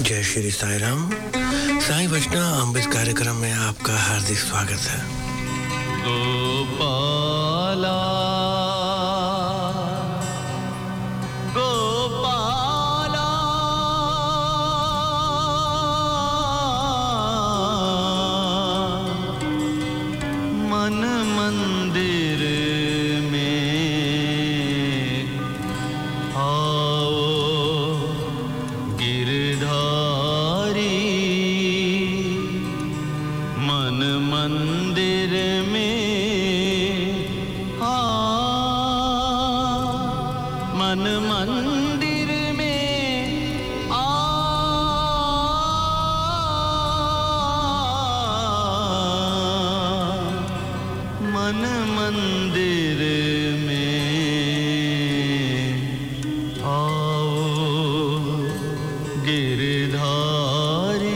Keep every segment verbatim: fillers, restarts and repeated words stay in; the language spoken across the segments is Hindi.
जय श्री साई राम। साई वचना अमृत कार्यक्रम में आपका हार्दिक स्वागत है। गोपाला गोपाला मन मंदिर में आओ गिरधारी, मन मंदिर में आ, मन मंदिर में आ, मन मंदिर में आओ गिरधारी।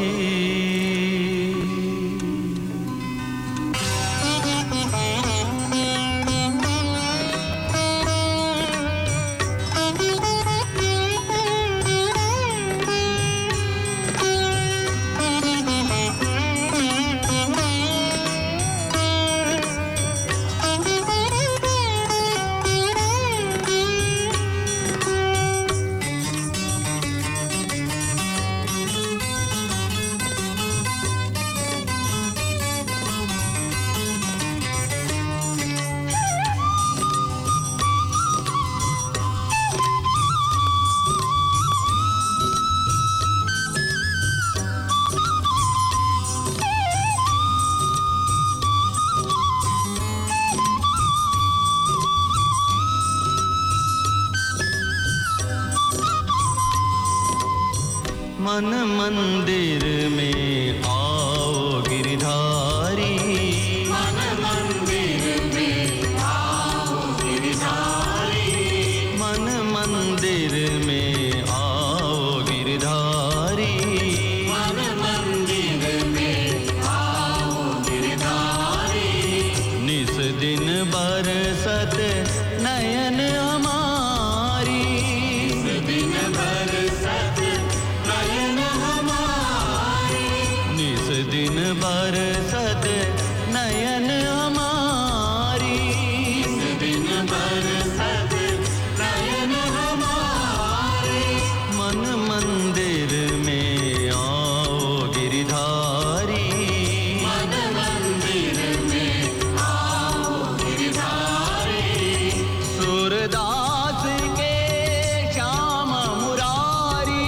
मन मंदिर में आओ गिरधारी, मन मंदिर में आओ गिरधारी, मन मंदिर में आओ गिरधारी, मन मंदिर में आओ गिरधारी। निस दिन बरसत नयन हमारी, निस दिन बरसत नयन हमारी, निस दिन बरसत नयन हमारी, निस दिन बरसत नयन हमारी। मन मंदिर में आओ गिरधारी, मन मंदिर में आओ गिरधारी। सूरदास के श्याम मुरारी,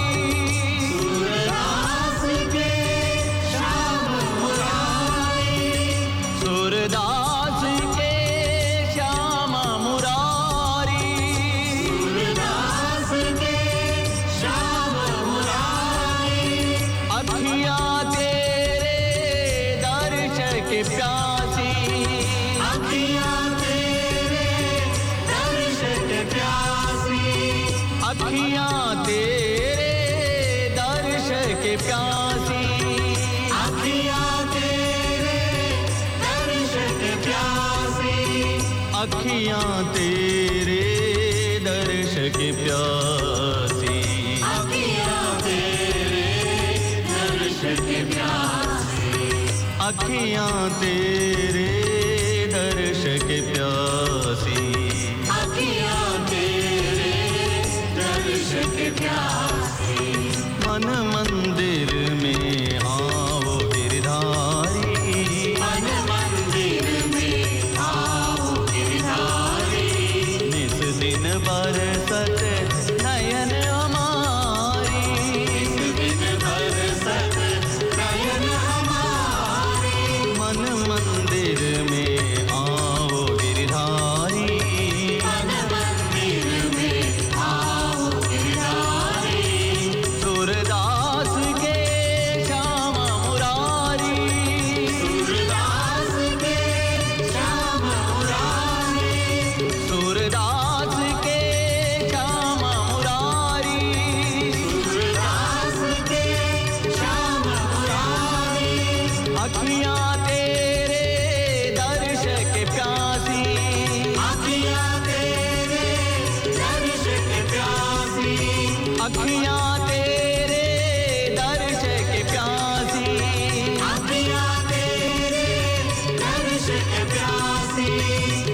सूरदास के श्याम मुरारी, सूरदास के श्याम मुरारी, सूरदास के श्याम मुरारी। अखियाँ तेरे दर्श के प्यासी, अखियाँ तेरे दर्श के प्यासी, अखियाँ तेरे दर्श के प्यासी, अखियाँ तेरे दर्श के प्यासी। अखियाँ तेरे दर्श के प्यासी, अखियाँ तेरे दर्श के प्यासी, अखियाँ तेरे दर्श के प्यासी। अखियाँ तेरे दर्श के प्यासी। मन मंदिर में आओ गिरधारी, मन मंदिर में आओ गिरधारी, निस दिन बरसत नयन हमारी, निस दिन बरसत नयन हमारी। मन मंदिर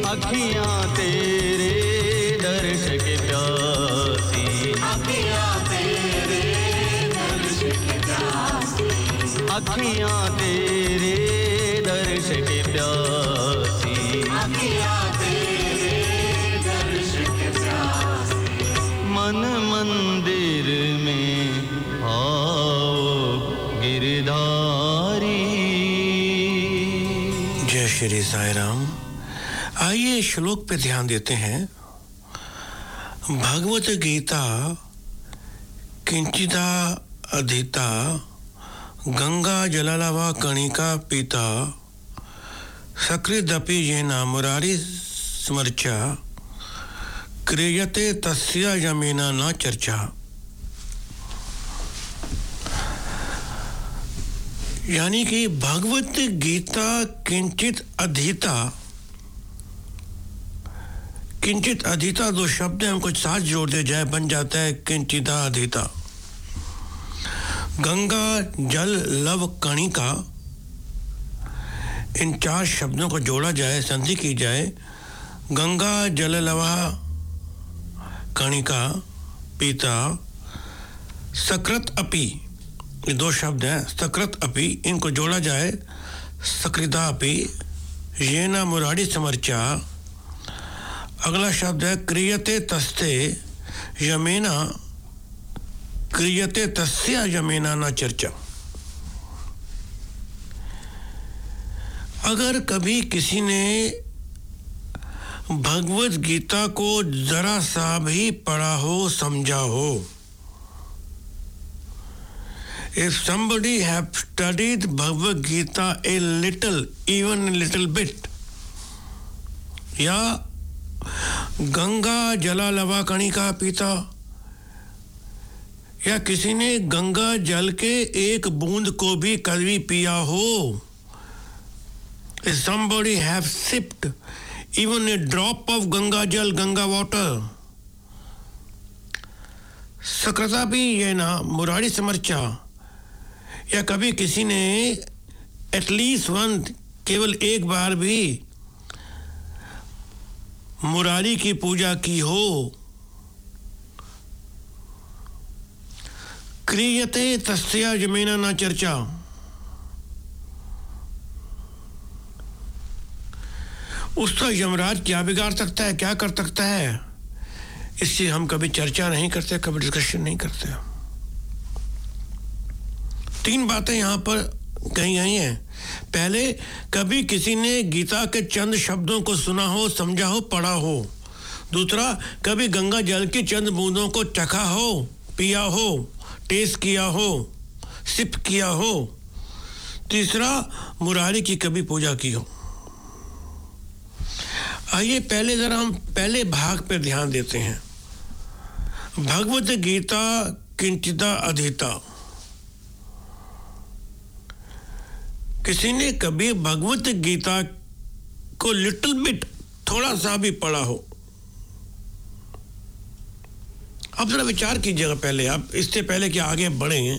अखियां तेरे दर्श के प्यासी अखियां तेरे दर्श के प्यासी अखियां तेरे दर्श के प्यासी अखियां तेरे दर्श के प्यासी मन मंदिर में आओ गिरधारी। जय श्री साईं राम। आइए श्लोक पे ध्यान देते हैं। भगवत गीता किंचिदा अधिता गंगा जलालवा कणिका पीता सकृदपि येन मुरारी स्मर्चा क्रियते तस्य यमेना न चर्चा। यानी कि भगवत गीता किंचित अधिता किंचित अधिता दो शब्द हैं, हमको साथ जोड़ दिया जाए बन जाता है किंचिता अधिता। गंगा जल लव कणिका, इन चार शब्दों को जोड़ा जाए, संधि की जाए। गंगा जल लवा कणिका पीता सकृत अपि, ये दो शब्द हैं सकृत अपि, इनको जोड़ा जाए सकृदा अपि येना मुरारी समर्चा। अगला शब्द है क्रियते तस्ते यमेना क्रियते तस्य यमेना न चर्चा। अगर कभी किसी ने भगवत गीता को जरा सा भी पढ़ा हो समझा हो, if somebody have studied Bhagavad Gita a little, even a little bit, या गंगा जला लवा कणिका पीता, या किसी ने गंगा जल के एक बूंद को भी कभी पिया हो, if somebody have sipped even a drop of Ganga जल, गंगा वाटर, सकृता भी ये ना मुरारी समर्चा, या कभी किसी ने एटलीस्ट वन केवल एक बार भी मुरारी की पूजा की हो, क्रियते तस्या यमेना न चर्चा। उसका यमराज क्या बिगाड़ सकता है, क्या कर सकता है, इससे हम कभी चर्चा नहीं करते, कभी डिस्कशन नहीं करते। तीन बातें यहाँ पर कही गई हैं। पहले, कभी किसी ने गीता के चंद शब्दों को सुना हो, समझा हो, पढ़ा हो। दूसरा, कभी गंगा जल की चंद बूंदों को चखा हो, पिया हो, टेस्ट किया हो, सिप किया हो। तीसरा, मुरारी की कभी पूजा की हो। आइए पहले जरा हम पहले भाग पर ध्यान देते हैं। भगवत गीता किंचिदा अधिता। किसी ने कभी भगवत गीता को लिटिल बिट, थोड़ा सा भी पढ़ा हो। अब जरा विचार कीजिएगा पहले, आप इससे पहले कि आगे बढ़ेंगे।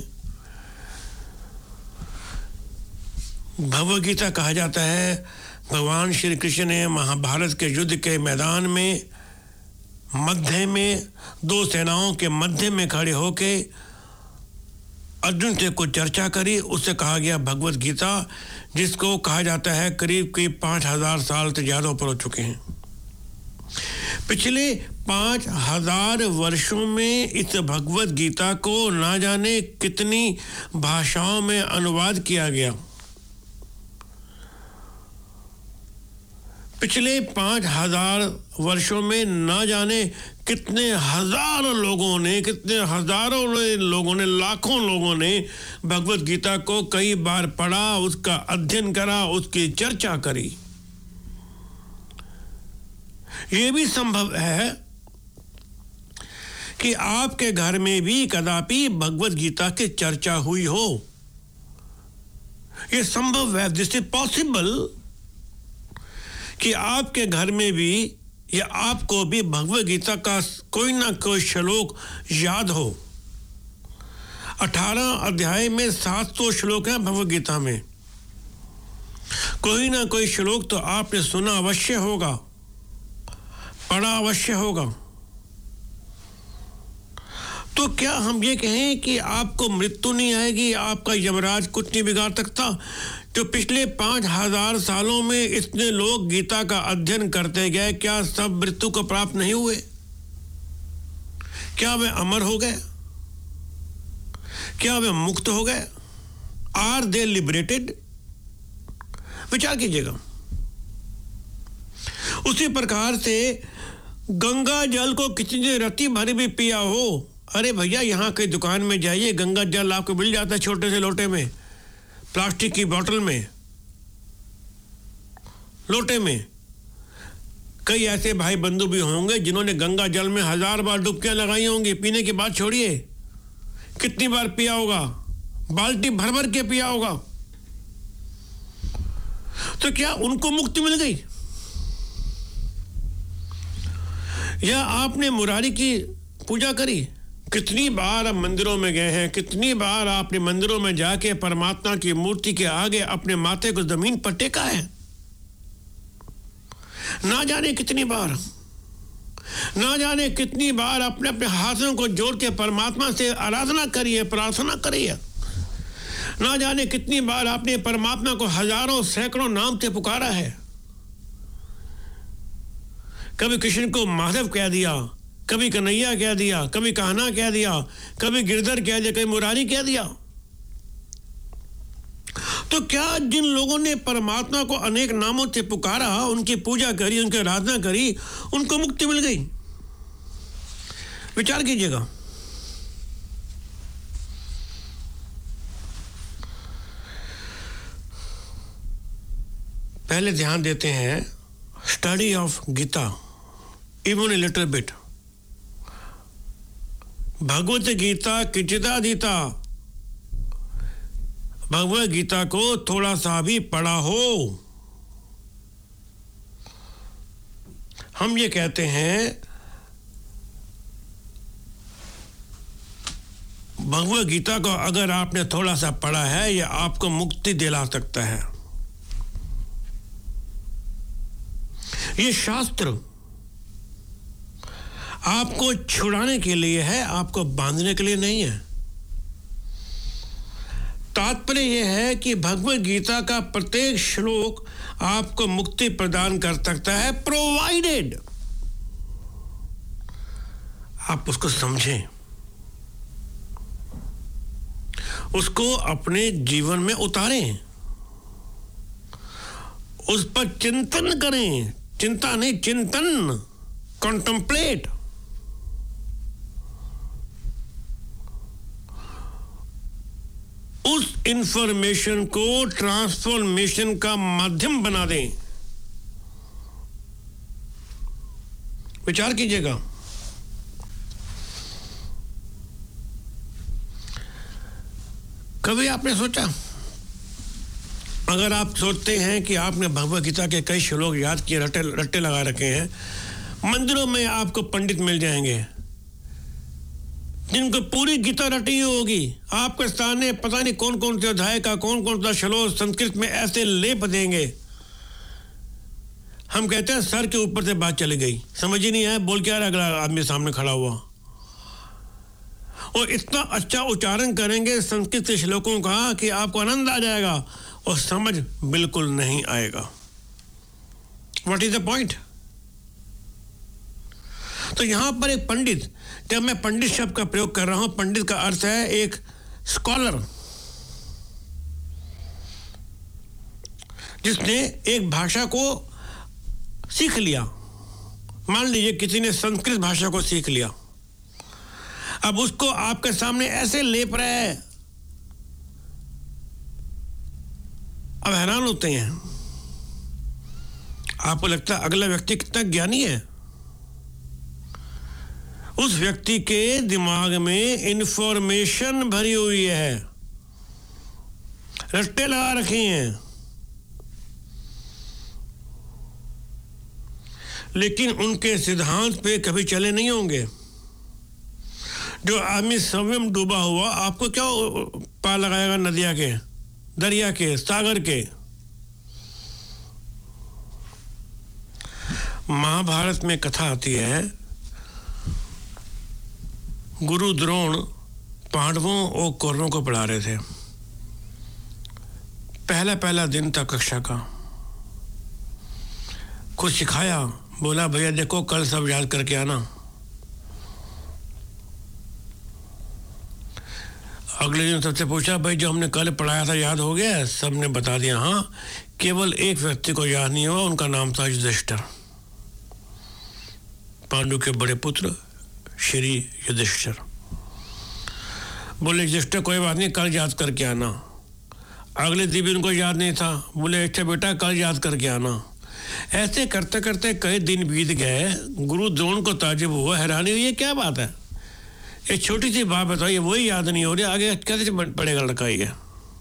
भगवत गीता कहा जाता है भगवान श्री कृष्ण ने महाभारत के युद्ध के मैदान में मध्य में दो सेनाओं के मध्य में खड़े होके अर्जुन से कुछ चर्चा करी। उससे कहा गया भगवत गीता, जिसको कहा जाता है करीब करीब पाँच हजार साल से ज़्यादा ऊपर हो चुके हैं। पिछले पाँच हजार वर्षों में इस भगवत गीता को ना जाने कितनी भाषाओं में अनुवाद किया गया। पिछले पाँच हजार वर्षों में ना जाने कितने हजारों लोगों ने, कितने हजारों लोगों ने, लाखों लोगों ने भगवत गीता को कई बार पढ़ा, उसका अध्ययन करा, उसकी चर्चा करी। ये भी संभव है कि आपके घर में भी कदापि भगवत गीता की चर्चा हुई हो। ये संभव है, दिस इज पॉसिबल कि आपके घर में भी या आपको भी भगवत गीता का कोई ना कोई श्लोक याद हो। अठारह अध्याय में सात सौ श्लोक हैं भगवत गीता में। कोई ना कोई श्लोक तो आपने सुना अवश्य होगा। पड़ा अवश्य होगा। तो क्या हम ये कहें कि आपको मृत्यु नहीं आएगी, आपका यमराज कुछ नहीं बिगाड़ सकता? जो पिछले पांच हजार सालों में इतने लोग गीता का अध्ययन करते गए, क्या सब मृत्यु को प्राप्त नहीं हुए? क्या वे अमर हो गए? क्या वे मुक्त हो गए? Are they liberated? विचार कीजिएगा। उसी प्रकार से गंगा जल को किसी ने रत्ती भर भी पिया हो, अरे भैया यहाँ के दुकान में जाइए, गंगा जल आपको मिल जाता है छोटे से लोटे में, प्लास्टिक की बोतल में, लोटे में। कई ऐसे भाई बंधु भी होंगे जिन्होंने गंगा जल में हजार बार डुबकियां लगाई होंगी। पीने की बात छोड़िए, कितनी बार पिया होगा, बाल्टी भर भर के पिया होगा। तो क्या उनको मुक्ति मिल गई? या आपने मुरारी की पूजा करी? कितनी बार आप मंदिरों में गए हैं, कितनी बार आपने मंदिरों में जाके परमात्मा की मूर्ति के आगे अपने माथे को जमीन पर टेका है? ना जाने कितनी बार, ना जाने कितनी बार अपने अपने हाथों को जोड़ के परमात्मा से आराधना करी है, प्रार्थना करी है। ना जाने कितनी बार आपने परमात्मा को हजारों सैकड़ों नाम से पुकारा है। कभी कृष्ण को माधव कह दिया, कभी कन्हैया कह दिया, कभी कान्हा कह दिया, कभी गिरधर कह दिया, कभी मुरारी कह दिया। तो क्या जिन लोगों ने परमात्मा को अनेक नामों से पुकारा, उनकी पूजा करी, उनकी आराधना करी, उनको मुक्ति मिल गई? विचार कीजिएगा। पहले ध्यान देते हैं study of Gita, even a little bit. Bhagavad Gita किंचिदाधीता, भगवत गीता को थोड़ा सा भी पढ़ा हो। हम ये कहते हैं भगवत गीता को अगर आपने थोड़ा सा पढ़ा है, यह आपको मुक्ति दिला सकता है। ये शास्त्र आपको छुड़ाने के लिए है, आपको बांधने के लिए नहीं है। तात्पर्य यह है कि भगवत गीता का प्रत्येक श्लोक आपको मुक्ति प्रदान कर सकता है, प्रोवाइडेड आप उसको समझें, उसको अपने जीवन में उतारें, उस पर चिंतन करें। चिंता नहीं, चिंतन, कॉन्टेम्पलेट। उस इंफॉर्मेशन को ट्रांसफॉर्मेशन का माध्यम बना दें। विचार कीजिएगा। कभी आपने सोचा, अगर आप सोचते हैं कि आपने भगवत गीता के कई श्लोक याद किए, रट्टे रट्टे लगा रखे हैं, मंदिरों में आपको पंडित मिल जाएंगे जिनको पूरी गीता रटी होगी, आपके सामने पता नहीं कौन कौन से अध्याय का कौन कौन सा श्लोक संस्कृत में ऐसे लेप देंगे, हम कहते हैं सर के ऊपर से बात चली गई, समझ ही नहीं आया बोल क्या रहा अगला आदमी सामने खड़ा हुआ। और इतना अच्छा उच्चारण करेंगे संस्कृत के श्लोकों का कि आपको आनंद आ जाएगा और समझ बिल्कुल नहीं आएगा। What is the point? तो यहां पर एक पंडित, जब मैं पंडित शब्द का प्रयोग कर रहा हूं, पंडित का अर्थ है एक स्कॉलर, जिसने एक भाषा को सीख लिया। मान लीजिए किसी ने संस्कृत भाषा को सीख लिया, अब उसको आपके सामने ऐसे लेप रहा है, अब हैरान होते हैं। आपको लगता है अगला व्यक्ति कितना ज्ञानी है। उस व्यक्ति के दिमाग में इंफॉर्मेशन भरी हुई है, रट्टे लगा रखे हैं, लेकिन उनके सिद्धांत पे कभी चले नहीं होंगे। जो आदमी स्वयं डूबा हुआ, आपको क्या पार लगाएगा नदिया के, दरिया के, सागर के? महाभारत में कथा आती है, गुरु द्रोण पांडवों और कौरवों को पढ़ा रहे थे। पहला पहला दिन था कक्षा का। कुछ सिखाया, बोला भैया देखो कल सब याद करके आना। अगले दिन सबसे पूछा, भाई जो हमने कल पढ़ाया था याद हो गया? सबने बता दिया हाँ। केवल एक व्यक्ति को याद नहीं हुआ, उनका नाम था युधिष्ठिर, पांडु के बड़े पुत्र श्री युधिष्ठिर। बोले युधिष्ठिर कोई बात नहीं, कल याद करके आना। अगले दिन भी उनको याद नहीं था, बोले अच्छा बेटा कल याद करके आना। ऐसे करते करते कई दिन बीत गए। गुरु द्रोण को ताज्जुब हुआ, हैरानी हुई, ये क्या बात है, एक छोटी सी बात बताइए वही याद नहीं हो रही, आगे कैसे पढ़ेगा लड़का? ये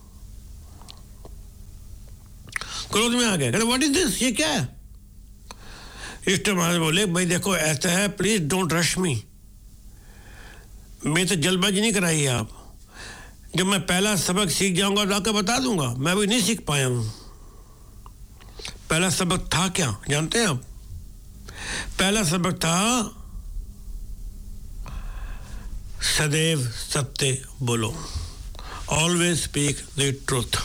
क्रोध में आ गए, कहते व्हाट इज दिस, ये क्या है? युधिष्ठिर महाराज बोले भाई देखो ऐसा है, प्लीज डोंट रश मी, मैं तो जल्दबाजी नहीं कराई आप। जब मैं पहला सबक सीख जाऊंगा तो आकर बता दूंगा, मैं अभी नहीं सीख पाया हूं। पहला सबक था क्या जानते हैं आप? पहला सबक था सदैव सत्य बोलो, ऑलवेज स्पीक द ट्रूथ।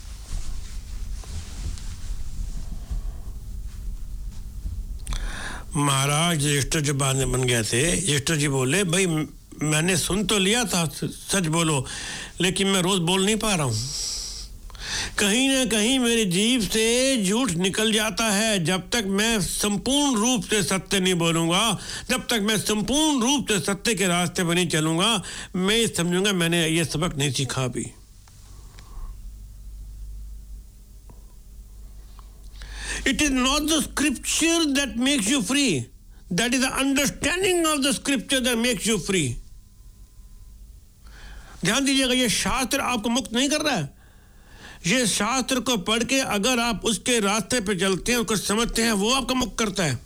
महाराज युधिष्ठिर जब बाद में बन गए थे, युधिष्ठिर जी बोले भाई मैंने सुन तो लिया था सच बोलो, लेकिन मैं रोज बोल नहीं पा रहा हूं। कहीं ना कहीं मेरी जीभ से झूठ निकल जाता है। जब तक मैं संपूर्ण रूप से सत्य नहीं बोलूंगा, जब तक मैं संपूर्ण रूप से सत्य के रास्ते पर नहीं चलूंगा, मैं समझूंगा मैंने ये सबक नहीं सीखा अभी। It is not the scripture that makes you free. That is the understanding of the scripture that makes you free. ध्यान दीजिएगा, ये शास्त्र आपको मुक्त नहीं कर रहा है। ये शास्त्र को पढ़ के अगर आप उसके रास्ते पे चलते हैं, उसको समझते हैं, वो आपको मुक्त करता है।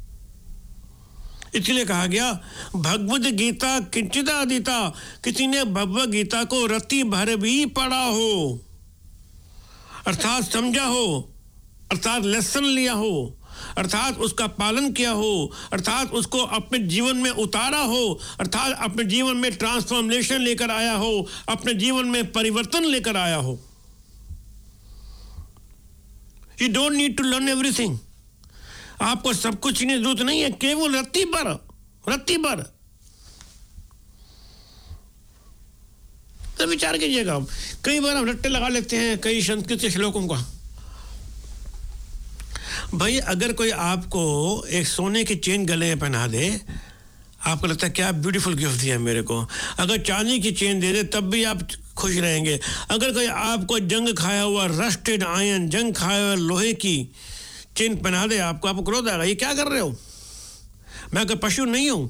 इसलिए कहा गया भगवद गीता किंचिदादिता, किसी ने भगवद गीता को रत्ती भर भी पढ़ा हो, अर्थात समझा हो, अर्थात लेसन लिया हो, अर्थात उसका पालन किया हो, अर्थात उसको अपने जीवन में उतारा हो, अर्थात अपने जीवन में ट्रांसफॉर्मेशन लेकर आया हो, अपने जीवन में परिवर्तन लेकर आया हो। You don't need to learn everything. आपको सब कुछ सीखने की जरूरत नहीं है, केवल रत्ती भर, रत्ती भर। तो विचार कीजिएगा, कई बार हम रट्टे लगा लेते हैं कई संस्कृत के श्लोकों का। भाई अगर कोई आपको एक सोने की चेन गले में पहना दे, आपको लगता है क्या ब्यूटीफुल गिफ्ट दिया मेरे को। अगर चांदी की चेन दे दे तब भी आप खुश रहेंगे। अगर कोई आपको जंग खाया हुआ रस्टेड आयरन, जंग खाया हुआ लोहे की चेन पहना दे आपको, आपको क्रोध आएगा, ये क्या कर रहे हो? मैं कोई पशु नहीं हूं।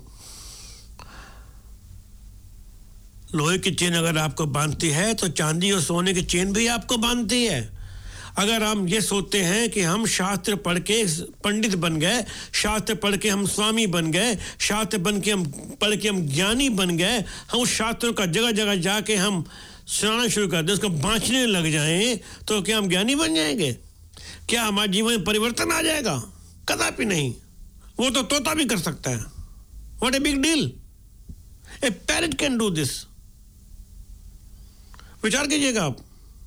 लोहे की चेन अगर आपको बांधती है तो चांदी और सोने की चेन भी आपको बांधती है। अगर हम ये सोचते हैं कि हम शास्त्र पढ़ के पंडित बन गए, शास्त्र पढ़ के हम स्वामी बन गए, शास्त्र बन के हम पढ़ के हम ज्ञानी बन गए, हम उस शास्त्रों का जगह जगह जाके हम सुनाना शुरू कर दें, उसको बांचने लग जाएं, तो क्या हम ज्ञानी बन जाएंगे? क्या हमारे जीवन में परिवर्तन आ जाएगा? कदापि नहीं। वो तो तोता भी कर सकता है। What a big deal, a parrot can do this. विचार कीजिएगा आप।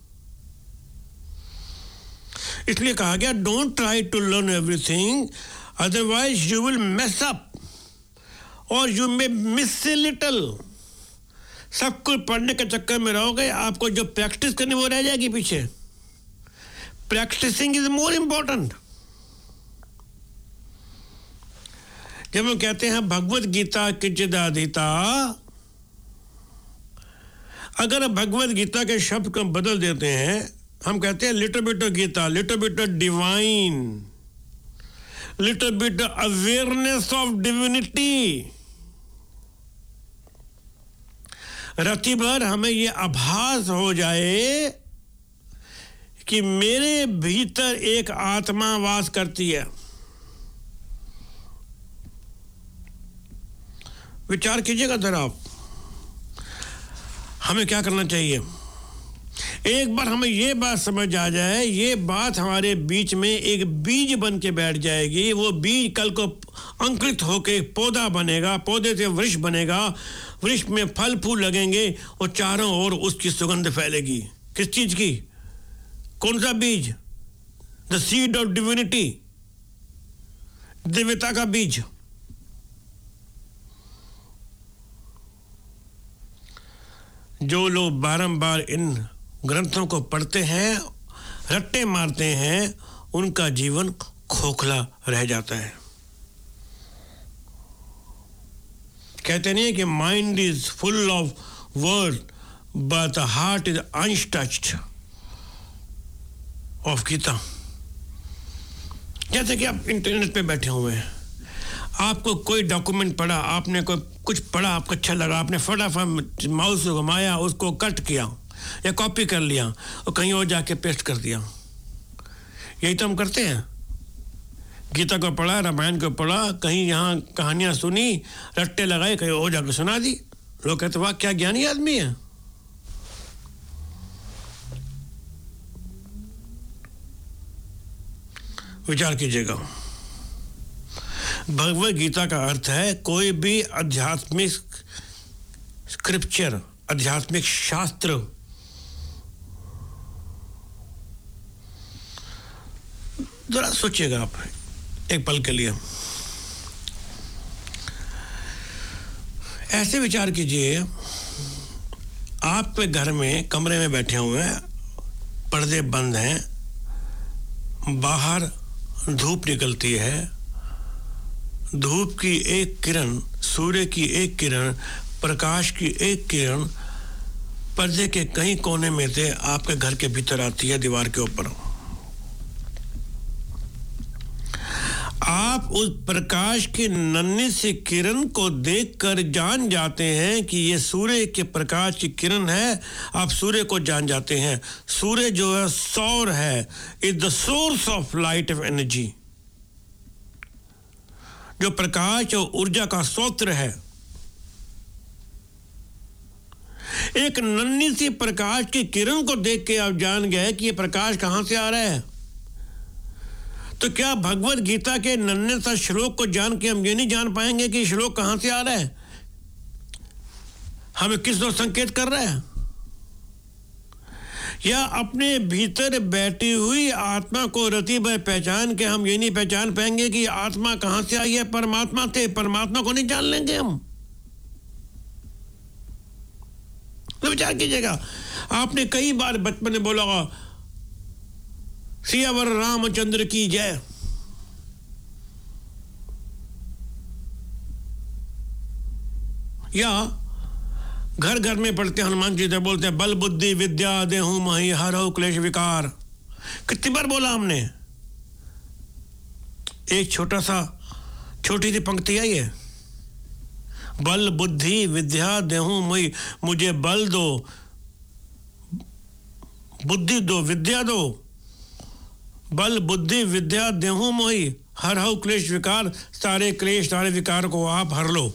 इसलिए कहा गया don't try to learn everything, otherwise you will mess up और you may miss a little. सब कुछ पढ़ने के चक्कर में रहोगे, आपको जो प्रैक्टिस करनी वो रह जाएगी पीछे। Practising is more important. जब हम कहते हैं भगवद गीता किंचिदादिता, अगर भगवद गीता के शब्द को बदल देते हैं, हम कहते हैं little bit of Gita, little bit of divine, little bit of awareness of divinity. रत्ती भर हमें ये आभास हो जाए कि मेरे भीतर एक आत्मा वास करती है। विचार कीजिएगा जरा आप, हमें क्या करना चाहिए? एक बार हमें ये बात समझ आ जाए, ये बात हमारे बीच में एक बीज बन के बैठ जाएगी, वो बीज कल को अंकुरित होकर पौधा बनेगा, पौधे से वृक्ष बनेगा, वृक्ष में फल फूल लगेंगे और चारों ओर उसकी सुगंध फैलेगी। किस चीज की? कौन सा बीज? द सीड ऑफ डिविनिटी, दिव्यता का बीज। जो लोग बारंबार इन ग्रंथों को पढ़ते हैं, रट्टे मारते हैं, उनका जीवन खोखला रह जाता है। कहते नहीं है कि mind is full of word but the heart is untouched of Gita. जैसे कि आप इंटरनेट पे बैठे हुए हैं, आपको कोई डॉक्यूमेंट पढ़ा, आपने कोई कुछ पढ़ा, आपको अच्छा लगा, आपने फटाफट माउस से घुमाया, उसको कट किया या कॉपी कर लिया और कहीं और जाके पेस्ट कर दिया। यही तो हम करते हैं। गीता को पढ़ा, रामायण को पढ़ा, कहीं यहाँ कहानियां सुनी, रट्टे लगाए, कहीं और जाकर सुना दी। लोग कहते वाह क्या ज्ञानी आदमी है। विचार कीजिएगा। भगवद गीता का अर्थ है कोई भी आध्यात्मिक स्क्रिप्चर, आध्यात्मिक शास्त्र। जरा सोचिएगा आप एक पल के लिए, ऐसे विचार कीजिए, आप घर में कमरे में बैठे हुए हैं, पर्दे बंद हैं, बाहर धूप निकलती है, धूप की एक किरण, सूर्य की एक किरण, प्रकाश की एक किरण पर्दे के कहीं कोने में से आपके घर के भीतर आती है, दीवार के ऊपर। आप उस प्रकाश की नन्ही सी किरण को देखकर जान जाते हैं कि ये सूर्य के प्रकाश की किरण है। आप सूर्य को जान जाते हैं। सूर्य जो है सौर है, is the source of light of energy, जो प्रकाश और ऊर्जा का स्रोत है। एक नन्ही सी प्रकाश की किरण को देख के आप जान गए कि ये प्रकाश कहां से आ रहा है। तो क्या भगवद गीता के नन्हे सा श्लोक को जान के हम ये नहीं जान पाएंगे कि श्लोक कहां से आ रहा है, हमें किस ओर संकेत कर रहा है? या अपने भीतर बैठी हुई आत्मा को रति भर पहचान के हम ये नहीं पहचान पाएंगे कि आत्मा कहां से आई है? परमात्मा थे, परमात्मा को नहीं जान लेंगे हम? तो विचार कीजिएगा। आपने कई बार बचपन में बोला होगा सियावर रामचंद्र की जय। या घर घर में पढ़ते हनुमान जी से बोलते हैं बल बुद्धि विद्या देहु महि हरहु क्लेश विकार। कितनी बार बोला हमने? एक छोटा सा छोटी सी पंक्ति आई है, बल बुद्धि विद्या देहु महि, मुझे बल दो, बुद्धि दो, विद्या दो। बल बुद्धि विद्या देहु मोहि हरहु क्लेश विकार, सारे क्लेश सारे विकार को आप हर लो।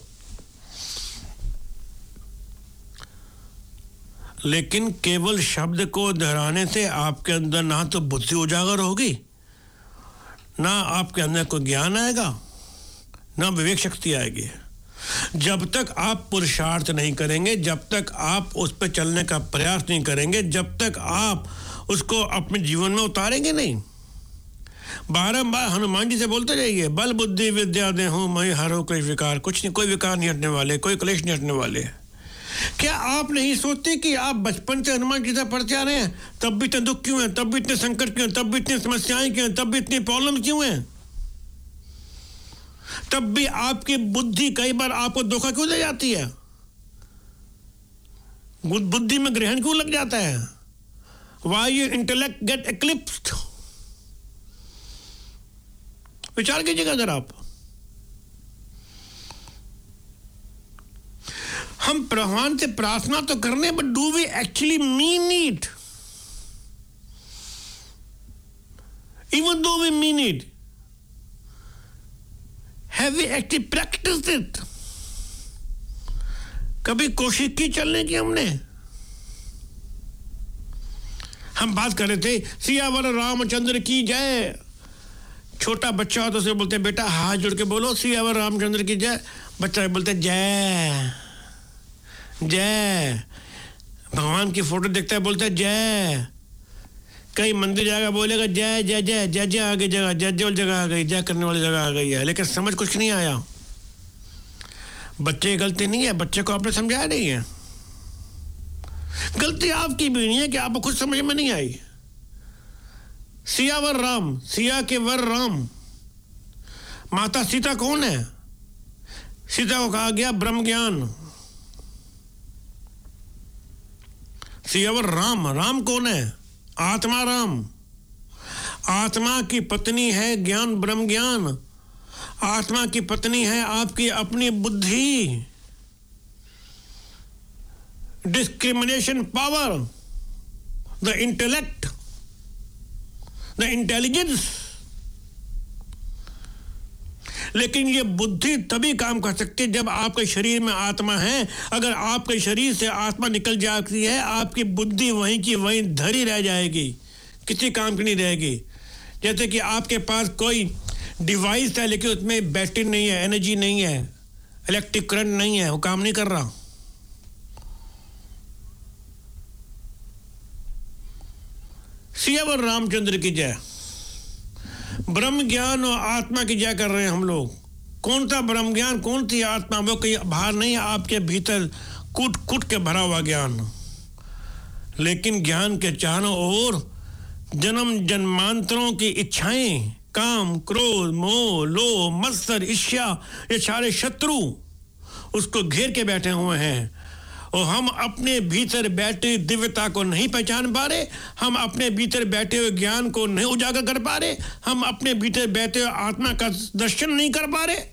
लेकिन केवल शब्द को दोहराने से आपके अंदर ना तो बुद्धि उजागर होगी, ना आपके अंदर कोई ज्ञान आएगा, ना विवेक शक्ति आएगी। जब तक आप पुरुषार्थ नहीं करेंगे, जब तक आप उस पर चलने का प्रयास नहीं करेंगे, जब तक आप उसको अपने जीवन में उतारेंगे नहीं। बारंबार हनुमान जी से बोलते जाइए बल बुद्धि विद्या देहु महि हरहु क्लेश विकार। कुछ नहीं, कोई विकार नहीं हटने वाले, कोई क्लेश नहीं हटने वाले। क्या आप नहीं सोचते कि आप बचपन से हनुमान जी से पढ़ते आ रहे हैं, तब भी इतने दुख क्यों हैं, तब भी इतने संकट क्यों हैं, तब भी इतनी समस्याएं क्यों हैं, तब भी इतनी प्रॉब्लम क्यों हैं? तब भी आपकी बुद्धि कई बार आपको धोखा क्यों दे जाती है? बुद्धि में ग्रहण क्यों लग जाता है? Why your intellect get eclipsed? विचार कीजिएगा जरा आप। हम भगवान से प्रार्थना तो करने, but do we actually mean it? Even though we mean it, have we actually practiced it? कभी कोशिश की चलने की हमने? हम बात कर रहे थे सियावर रामचंद्र की जय। छोटा बच्चा हो तो उसे बोलते हैं बेटा हाथ जोड़ के बोलो सियावर रामचंद्र की जय। बच्चा बोलते हैं जय जय। भगवान की फोटो देखता है बोलता है जय। कहीं मंदिर जाएगा बोलेगा जय जय जय जय जय आ गई जगह, जय जय जगह आ गई, जय करने वाली जगह आ गई है, लेकिन समझ कुछ नहीं आया। बच्चे की गलती नहीं है, बच्चे को आपने समझाया नहीं है। गलती आपकी भी नहीं है कि आपको कुछ समझ में नहीं आई। सियावर राम, सिया के वर राम। माता सीता कौन है? सीता को कहा गया ब्रह्म ज्ञान। सियावर राम, राम कौन है? आत्मा राम। आत्मा की पत्नी है ज्ञान ब्रह्म ज्ञान। आत्मा की पत्नी है आपकी अपनी बुद्धि, discrimination power, the intellect, the intelligence. लेकिन ये बुद्धि तभी काम कर सकती है जब आपके शरीर में आत्मा है। अगर आपके शरीर से आत्मा निकल जाती है आपकी बुद्धि वहीं की वहीं धरी रह जाएगी, किसी काम की नहीं रहेगी। जैसे कि आपके पास कोई डिवाइस है लेकिन उसमें बैटरी नहीं है, एनर्जी नहीं है, इलेक्ट्रिक करंट नहीं है, वो काम नहीं कर रहा। सियावर रामचंद्र की जय। ब्रह्म ज्ञान और आत्मा की जय कर रहे हैं हम लोग। कौन सा ब्रह्म ज्ञान, कौन सी आत्मा? वो कहीं बाहर नहीं है, आपके भीतर कूट कूट के भरा हुआ ज्ञान। लेकिन ज्ञान के चारों ओर जन्म जन्मांतरों की इच्छाएं, काम, क्रोध, मोह, लोभ, मत्सर, ईर्ष्या, ये सारे शत्रु उसको घेर के बैठे हुए हैं। और हम अपने भीतर बैठे दिव्यता को नहीं पहचान पा रहे, हम अपने भीतर बैठे हुए ज्ञान को नहीं उजागर कर पा रहे, हम अपने भीतर बैठे हुए आत्मा का दर्शन नहीं कर पा रहे,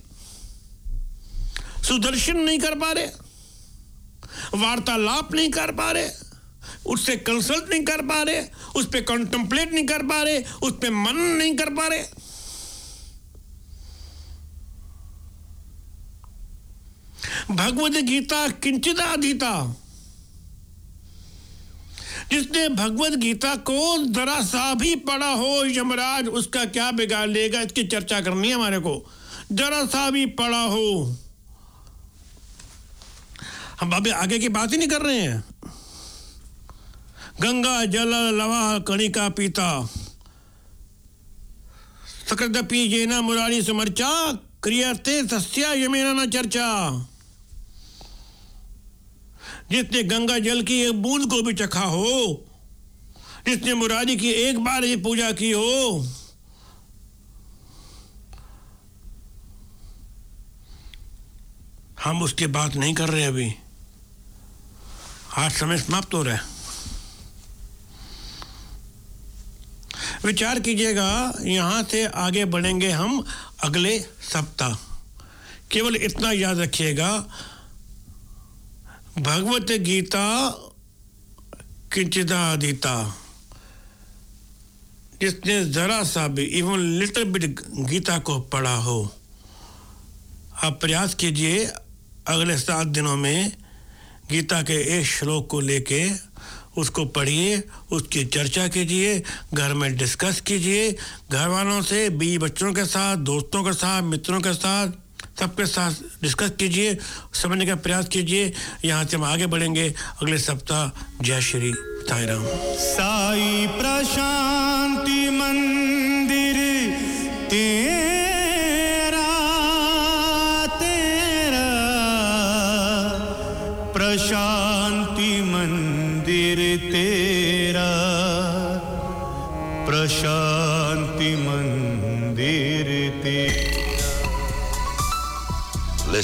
सुदर्शन नहीं कर पा रहे, वार्तालाप नहीं कर पा रहे, उससे कंसल्ट नहीं कर पा रहे, उस पर कॉन्टेम्पलेट नहीं कर पा रहे, उस पर मनन नहीं कर पा रहे। भगवद गीता किंचिदाधीता। जिसने भगवद गीता को जरा सा भी पढ़ा हो यमराज उसका क्या बिगाड़ लेगा, इसकी चर्चा करनी है हमारे को। जरा सा भी पढ़ा हो, हम अभी आगे की बात ही नहीं कर रहे हैं। गंगा जल लवा कणिका पीता सकृदपि जेना मुरारी समर्चा क्रियते तस्या यमेना न चर्चा। जिसने गंगा जल की एक बूंद को भी चखा हो, जिसने मुरारी की एक बार ही पूजा की हो, हम उसकी बात नहीं कर रहे अभी। आज समय समाप्त हो रहा है। विचार कीजिएगा, यहां से आगे बढ़ेंगे हम अगले सप्ताह। केवल इतना याद रखिएगा, भगवत गीता किंचिदाधीता। जिसने जरा सा भी इवन लिटिल बिट गीता को पढ़ा हो, आप प्रयास कीजिए अगले सात दिनों में गीता के एक श्लोक को लेके उसको पढ़िए, उसकी चर्चा कीजिए, घर में डिस्कस कीजिए, घर वालों से, बीवी बच्चों के साथ, दोस्तों के साथ, मित्रों के साथ, सबके साथ डिस्कस कीजिए, समझने का प्रयास कीजिए। यहाँ से हम आगे बढ़ेंगे अगले सप्ताह। जय श्री साई राम। साई प्रशांति मंदिर तेरा तेरा, प्रशांति मंदिर तेरा, प्रशांति मंदिर